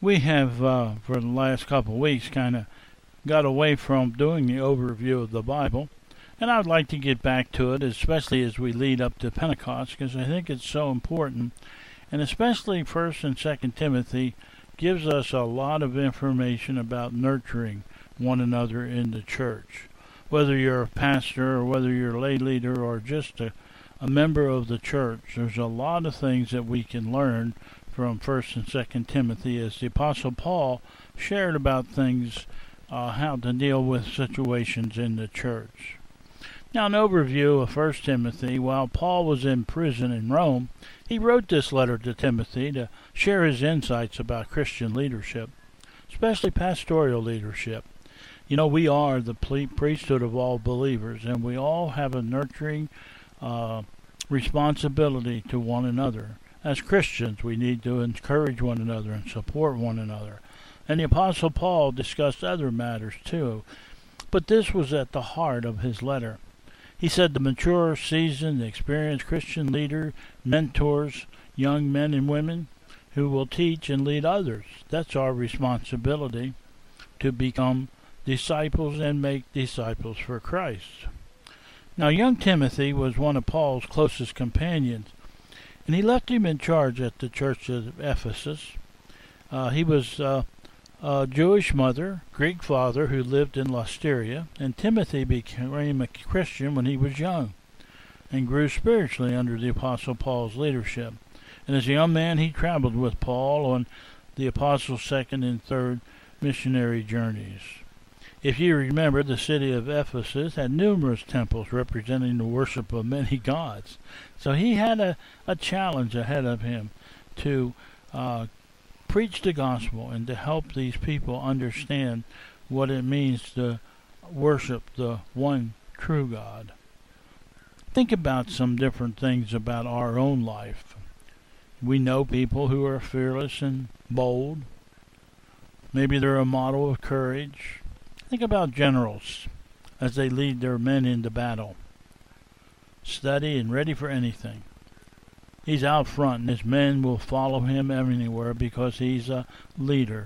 We have, for the last couple of weeks, kind of got away from doing the overview of the Bible, and I would like to get back to it, especially as we lead up to Pentecost, because I think it's so important, and especially 1st and 2nd Timothy gives us a lot of information about nurturing one another in the church. Whether you're a pastor or whether you're a lay leader or just a member of the church, there's a lot of things that we can learn from 1st and 2nd Timothy, as the Apostle Paul shared about things, how to deal with situations in the church. Now, an overview of 1st Timothy. While Paul was in prison in Rome, he wrote this letter to Timothy to share his insights about Christian leadership, especially pastoral leadership. You know, we are the priesthood of all believers, and we all have a nurturing responsibility to one another. As Christians, we need to encourage one another and support one another. And the Apostle Paul discussed other matters too, but this was at the heart of his letter. He said the mature, seasoned, experienced Christian leader mentors young men and women who will teach and lead others. That's our responsibility, to become disciples and make disciples for Christ. Now, young Timothy was one of Paul's closest companions, and he left him in charge at the church of Ephesus. He was a Jewish mother, Greek father who lived in Lystria, and Timothy became a Christian when he was young and grew spiritually under the Apostle Paul's leadership. And as a young man, he traveled with Paul on the Apostles' second and third missionary journeys. If you remember, the city of Ephesus had numerous temples representing the worship of many gods. So he had a challenge ahead of him to preach the gospel and to help these people understand what it means to worship the one true God. Think about some different things about our own life. We know people who are fearless and bold. Maybe they're a model of courage. Think about generals as they lead their men into battle. Steady and ready for anything. He's out front, and his men will follow him anywhere because he's a leader.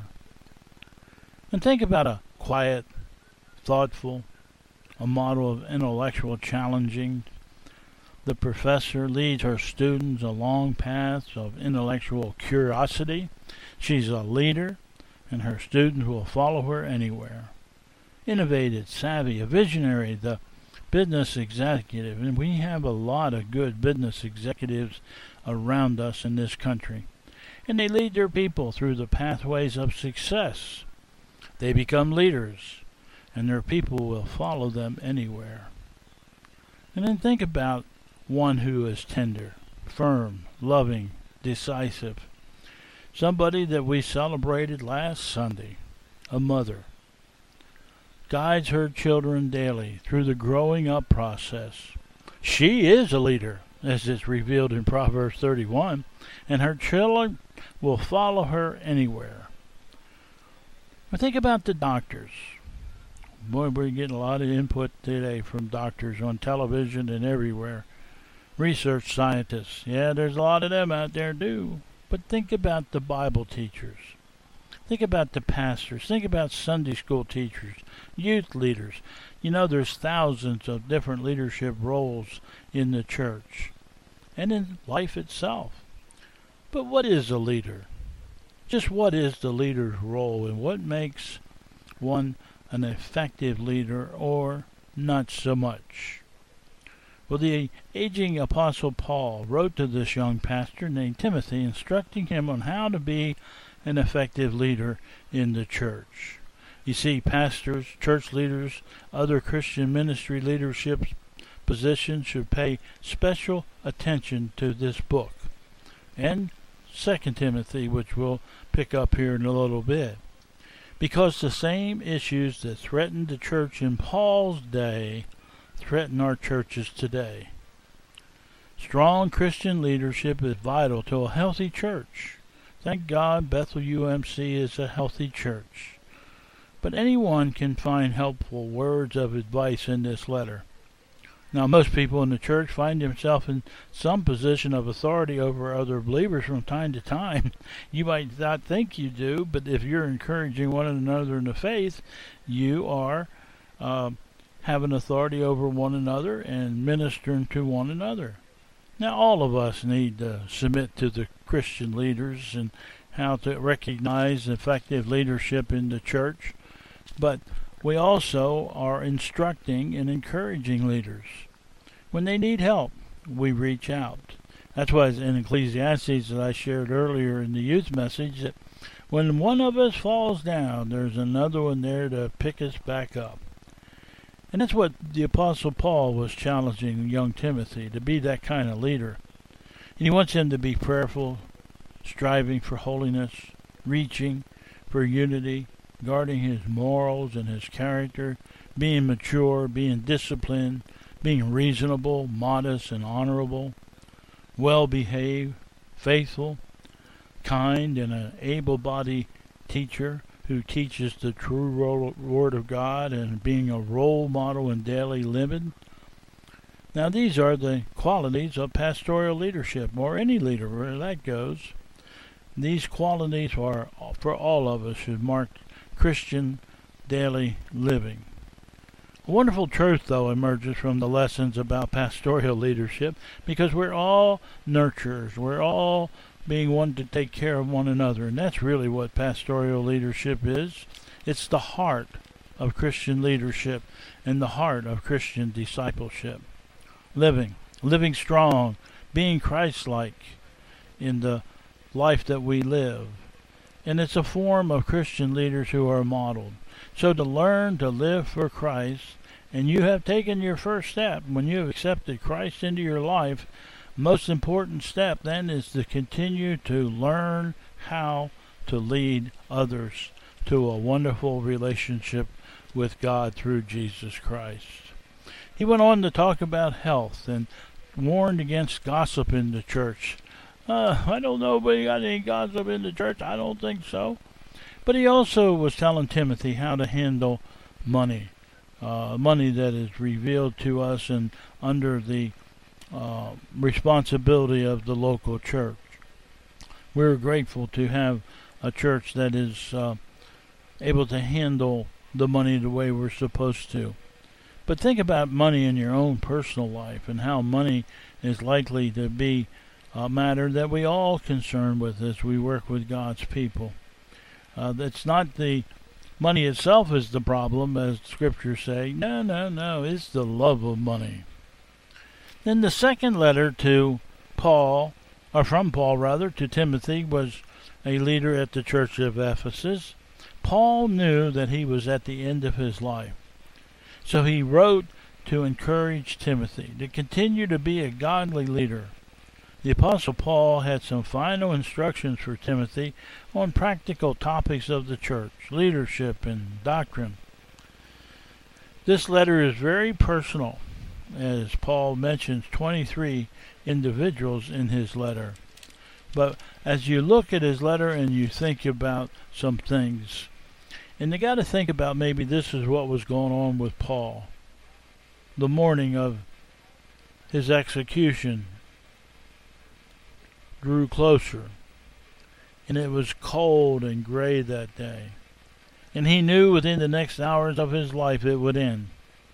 And think about a quiet, thoughtful, a model of intellectual challenging. The professor leads her students along paths of intellectual curiosity. She's a leader, and her students will follow her anywhere. Innovative, savvy, a visionary, the business executive, and we have a lot of good business executives around us in this country, and they lead their people through the pathways of success. They become leaders, and their people will follow them anywhere. And then think about one who is tender, firm, loving, decisive. Somebody that we celebrated last Sunday, a mother, guides her children daily through the growing up process. She is a leader, as is revealed in Proverbs 31, and her children will follow her anywhere. But think about the doctors. Boy, we're getting a lot of input today from doctors on television and everywhere. Research scientists, yeah, there's a lot of them out there too. But think about the Bible teachers. Think about the pastors. Think about Sunday school teachers, youth leaders. You know, there's thousands of different leadership roles in the church and in life itself. But what is a leader? Just what is the leader's role, and what makes one an effective leader or not so much? Well, the aging Apostle Paul wrote to this young pastor named Timothy, instructing him on how to be an effective leader in the church. You see, pastors, church leaders, other Christian ministry leadership positions should pay special attention to this book and 2 Timothy, which we'll pick up here in a little bit, because the same issues that threatened the church in Paul's day threaten our churches today. Strong Christian leadership is vital to a healthy church. Thank God Bethel UMC is a healthy church. But anyone can find helpful words of advice in this letter. Now, most people in the church find themselves in some position of authority over other believers from time to time. You might not think you do, but if you're encouraging one another in the faith, you are having authority over one another and ministering to one another. Now, all of us need to submit to the Christian leaders and how to recognize effective leadership in the church, but we also are instructing and encouraging leaders. When they need help, we reach out. That's why in Ecclesiastes that I shared earlier in the youth message, that when one of us falls down, there's another one there to pick us back up. And that's what the Apostle Paul was challenging young Timothy, to be that kind of leader. And he wants him to be prayerful, striving for holiness, reaching for unity, guarding his morals and his character, being mature, being disciplined, being reasonable, modest, and honorable, well-behaved, faithful, kind, and an able-bodied teacher who teaches the true Word of God and being a role model in daily living. Now, these are the qualities of pastoral leadership, or any leader, where that goes. These qualities are, for all of us, should mark Christian daily living. A wonderful truth, though, emerges from the lessons about pastoral leadership, because we're all nurturers. We're all being one to take care of one another, and that's really what pastoral leadership is. It's the heart of Christian leadership and the heart of Christian discipleship. Living strong, being Christ-like in the life that we live. And it's a form of Christian leaders who are modeled. So to learn to live for Christ, and you have taken your first step when you have accepted Christ into your life, most important step then is to continue to learn how to lead others to a wonderful relationship with God through Jesus Christ. He went on to talk about health and warned against gossip in the church. I don't know, but you got any gossip in the church? I don't think so. But he also was telling Timothy how to handle money, money that is revealed to us and under the responsibility of the local church. We're grateful to have a church that is able to handle the money the way we're supposed to. But think about money in your own personal life and how money is likely to be a matter that we all concerned with as we work with God's people. That's not the money itself is the problem, as scriptures say. No, it's the love of money. Then the second letter to Paul, or from Paul rather, to Timothy, was a leader at the church of Ephesus. Paul knew that he was at the end of his life. So he wrote to encourage Timothy to continue to be a godly leader. The Apostle Paul had some final instructions for Timothy on practical topics of the church, leadership, and doctrine. This letter is very personal, as Paul mentions 23 individuals in his letter. But as you look at his letter and you think about some things, and you got to think about maybe this is what was going on with Paul. The morning of his execution drew closer, and it was cold and gray that day, and he knew within the next hours of his life it would end.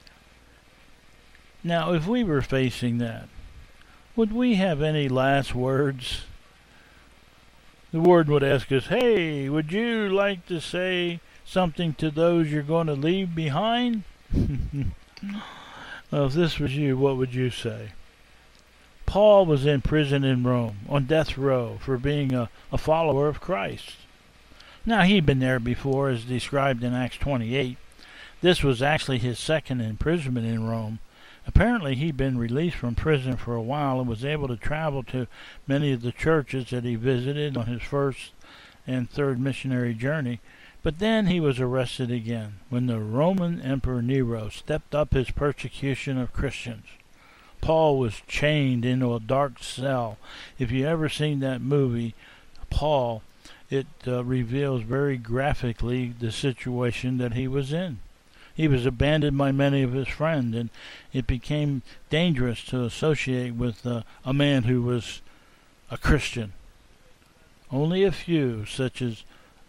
Now, if we were facing that, would we have any last words? The Lord would ask us, hey, would you like to say something to those you're going to leave behind? Well, if this was you, what would you say? Paul was in prison in Rome, on death row, for being a follower of Christ. Now, he'd been there before, as described in Acts 28. This was actually his second imprisonment in Rome. Apparently, he'd been released from prison for a while and was able to travel to many of the churches that he visited on his first and third missionary journey. But then he was arrested again when the Roman Emperor Nero stepped up his persecution of Christians. Paul was chained into a dark cell. If you ever seen that movie, Paul, it reveals very graphically the situation that he was in. He was abandoned by many of his friends, and it became dangerous to associate with a man who was a Christian. Only a few, such as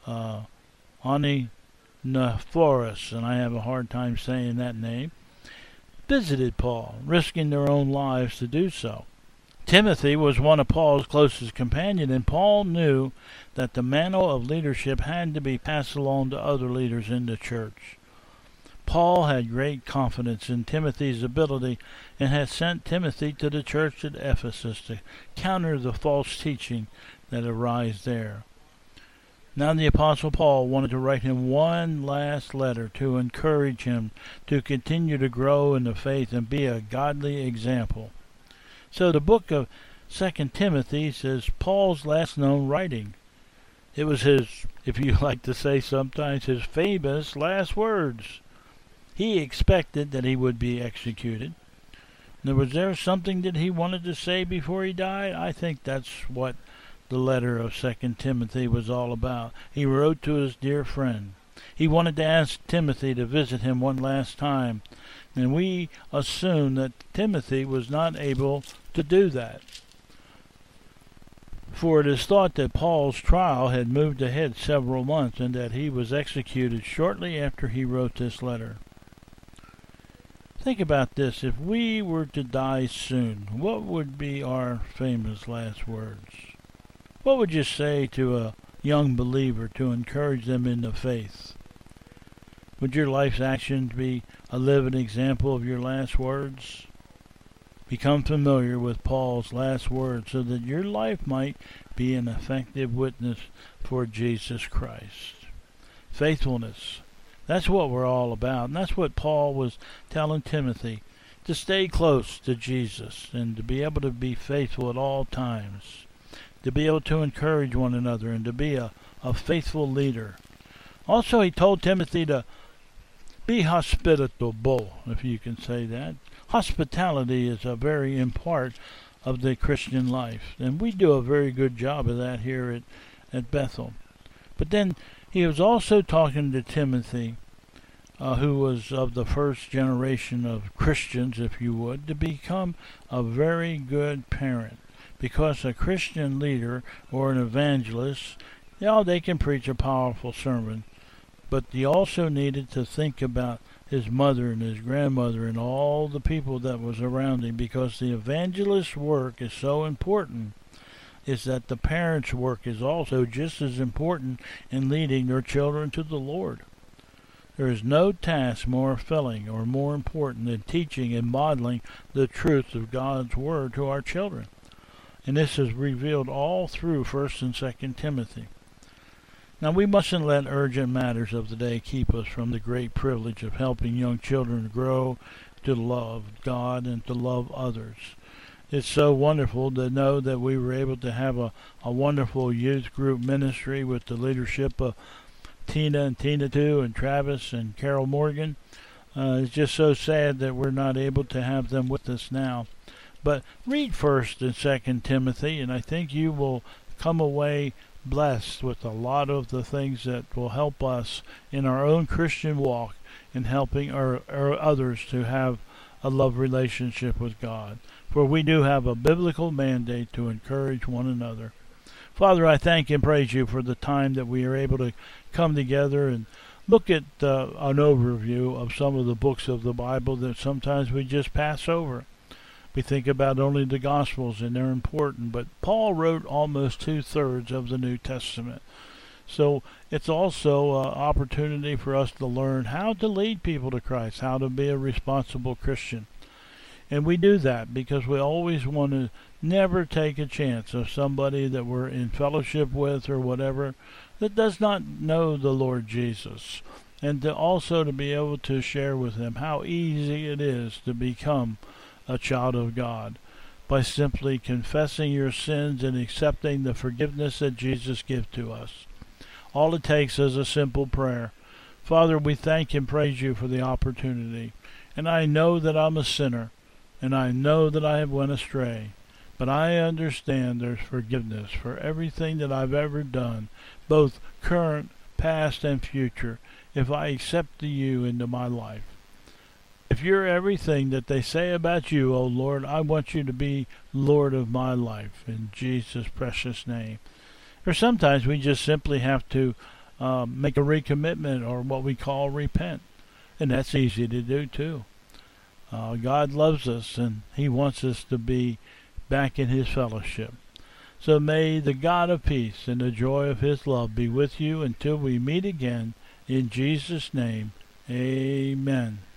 Onesiphorus, and I have a hard time saying that name, visited Paul, risking their own lives to do so. Timothy was one of Paul's closest companions, and Paul knew that the mantle of leadership had to be passed along to other leaders in the church. Paul had great confidence in Timothy's ability and had sent Timothy to the church at Ephesus to counter the false teaching that arose there. Now the Apostle Paul wanted to write him one last letter to encourage him to continue to grow in the faith and be a godly example. So the book of 2 Timothy is Paul's last known writing. It was his, if you like to say sometimes, his famous last words. He expected that he would be executed. Now, was there something that he wanted to say before he died? I think that's what the letter of 2 Timothy was all about. He wrote to his dear friend. He wanted to ask Timothy to visit him one last time, and we assume that Timothy was not able to do that. For it is thought that Paul's trial had moved ahead several months and that he was executed shortly after he wrote this letter. Think about this. If we were to die soon, what would be our famous last words? What would you say to a young believer to encourage them in the faith? Would your life's actions be a living example of your last words? Become familiar with Paul's last words so that your life might be an effective witness for Jesus Christ. Faithfulness. That's what we're all about, and that's what Paul was telling Timothy, to stay close to Jesus and to be able to be faithful at all times, to be able to encourage one another and to be a faithful leader. Also, he told Timothy to be hospitable, if you can say that. Hospitality is a very important part of the Christian life, and we do a very good job of that here at Bethel. But then he was also talking to Timothy, who was of the first generation of Christians, if you would, to become a very good parent. Because a Christian leader or an evangelist, they can preach a powerful sermon, but he also needed to think about his mother and his grandmother and all the people that was around him, because the evangelist's work is so important, is that the parents' work is also just as important in leading their children to the Lord. There is no task more filling or more important than teaching and modeling the truth of God's Word to our children. And this is revealed all through 1 and 2 Timothy. Now, we mustn't let urgent matters of the day keep us from the great privilege of helping young children grow to love God and to love others. It's so wonderful to know that we were able to have a wonderful youth group ministry with the leadership of Tina and Tina too, and Travis and Carol Morgan. It's just so sad that we're not able to have them with us now. But read 1 and 2 Timothy, and I think you will come away blessed with a lot of the things that will help us in our own Christian walk in helping our others to have a love relationship with God. For we do have a biblical mandate to encourage one another. Father, I thank and praise you for the time that we are able to come together and look at an overview of some of the books of the Bible that sometimes we just pass over. We think about only the Gospels, and they're important, but Paul wrote almost 2/3 of the New Testament. So it's also an opportunity for us to learn how to lead people to Christ, how to be a responsible Christian. And we do that because we always want to never take a chance of somebody that we're in fellowship with or whatever that does not know the Lord Jesus. And to also to be able to share with them how easy it is to become a child of God by simply confessing your sins and accepting the forgiveness that Jesus gives to us. All it takes is a simple prayer. Father, we thank and praise you for the opportunity. And I know that I'm a sinner, and I know that I have went astray. But I understand there's forgiveness for everything that I've ever done, both current, past and future, if I accept you into my life. If you're everything that they say about you, O Lord, I want you to be Lord of my life, in Jesus' precious name. Or sometimes we just simply have to make a recommitment, or what we call repent. And that's easy to do too. God loves us, and He wants us to be back in His fellowship. So may the God of peace and the joy of His love be with you until we meet again. In Jesus' name, amen.